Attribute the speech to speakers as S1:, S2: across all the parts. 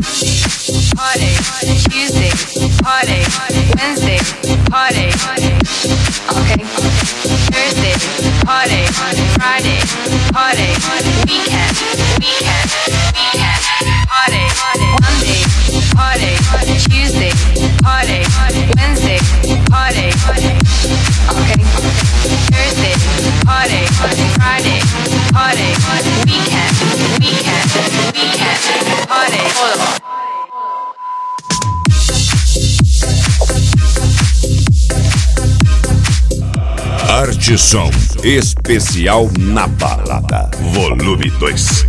S1: Party. Tuesday, party. Wednesday, party. Okay. Thursday, party. Friday, party. Weekend, party. Monday, party. Tuesday, party. Wednesday, party. Okay. Thursday, party. Friday, party. Weekend, party.
S2: Arte Som especial na balada, volume 2.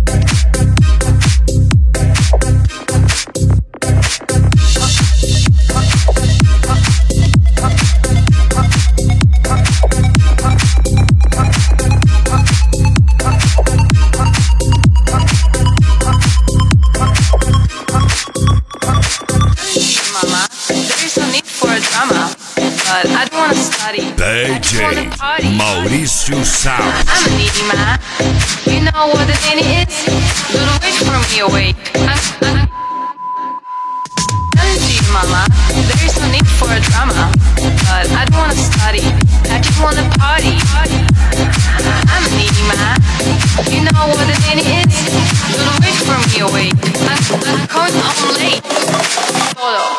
S1: Mama, there is no need for a drama, but I don't wanna study.
S2: DJ Maurício Sound.
S1: I'm a needy man. You know what the needy is? Little wish for me awake. Energy, mama. There is no need for a drama, but I don't wanna study. I just wanna party. I'm a needy man. You know what the needy is? Little wish for me awake. I'm coming home late. Solo.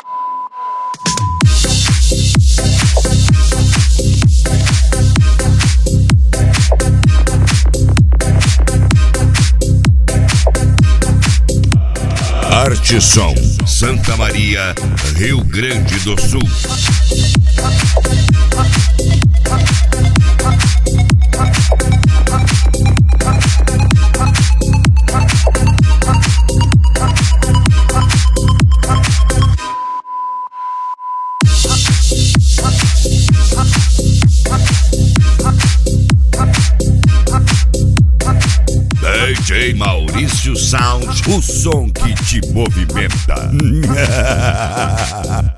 S2: Arte Som, Santa Maria, Rio Grande do Sul. DJ Maurício Sound, o som que te movimenta.